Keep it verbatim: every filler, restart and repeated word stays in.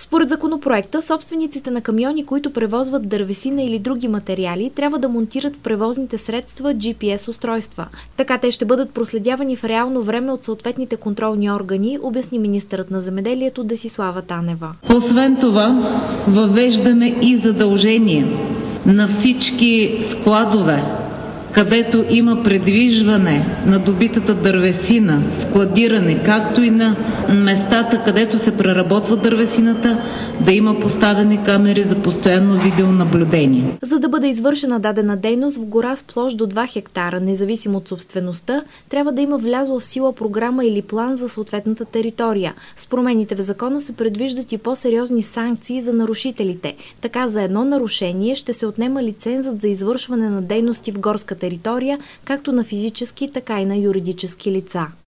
Според законопроекта, собствениците на камиони, които превозват дървесина или други материали, трябва да монтират в превозните средства джи пи ес устройства. Така те ще бъдат проследявани в реално време от съответните контролни органи, обясни министърът на земеделието Десислава Танева. Освен това, въвеждаме и задължение на всички складове, където има предвижване на добитата дървесина, складиране, както и на местата, където се преработва дървесината, да има поставени камери за постоянно видеонаблюдение. За да бъде извършена дадена дейност в гора с площ до два хектара, независимо от собствеността, трябва да има влязла в сила програма или план за съответната територия. С промените в закона се предвиждат и по-сериозни санкции за нарушителите. Така за едно нарушение ще се отнема лицензът за извършване на дейности в горска територия, както на физически, така и на юридически лица.